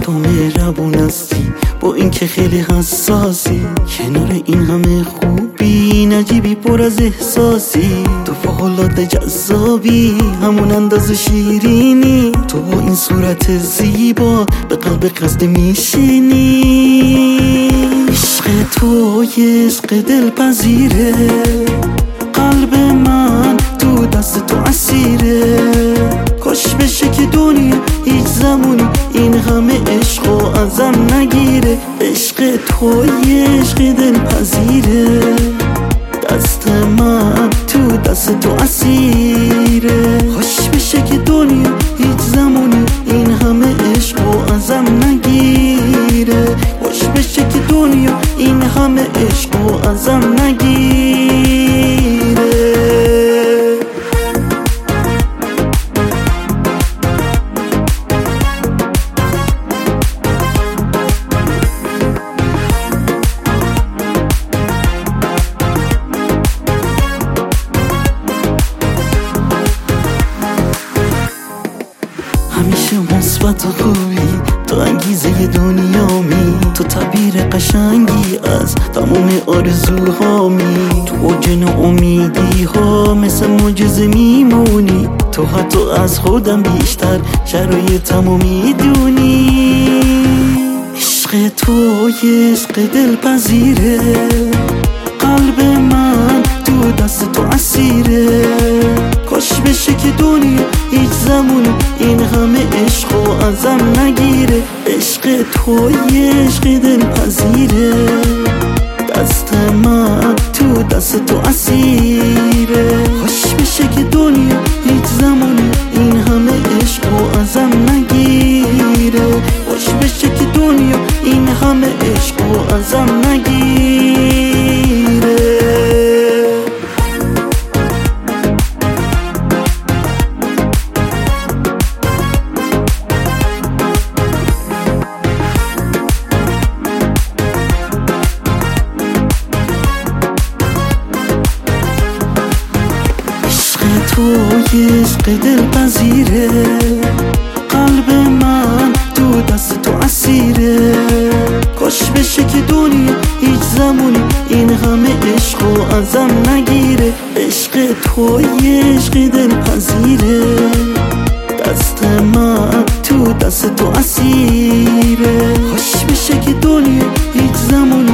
تو مهربون هستی، با اینکه خیلی حساسی. کنار این همه خوبی نجیبی پر از احساسی. تو فوق‌العاده جذابی، همون انداز شیرینی. تو با این صورت زیبا به قلب قصد میشینی. عشق تو یه عشق دلپذیره، قلب من تو دست تو اسیره. کاش بشه که دنیا هیچ زمانی این همه عشقو ازم نگیره. عشق تو یه عشق دلپذیره، دست من تو دست تو اسیره. کاش بشه که دنیا هیچ زمانی این همه عشقو ازم نگیره. کاش بشه که دنیا این همه عشقو ازم نگیره. همیشه مثبت و خوبی، تو انگیزه دنیامی. تو تعبیر قشنگی از تمام آرزوهامی. تو اوج امیدی ها مثل معجزه میمونی. تو حتی از خودم بیشتر شرایطمو میدونی. عشق تو یه عشق دلپذیره، قلب من تو دست تو اسیره. کاش بشه که دنیا هیچ زمانی این همه عشقو ازم نگیره. عشق تو یه عشق دلپذیره، دست من تو دست تو اسیره. کاش بشه که دنیا هیچ زمانی این همه عشقو ازم نگیره. کاش بشه که دنیا این همه عشقو ازم نگیره. تو یه عشق دلپذیره، قلب من تو دست تو اسیره. کاش بشه که دنیا هیچ زمانی این همه عشقو ازم نگیره. عشق تو یه عشق دلپذیره، دست من تو دست تو اسیره. کاش بشه که دنیا هیچ زمانی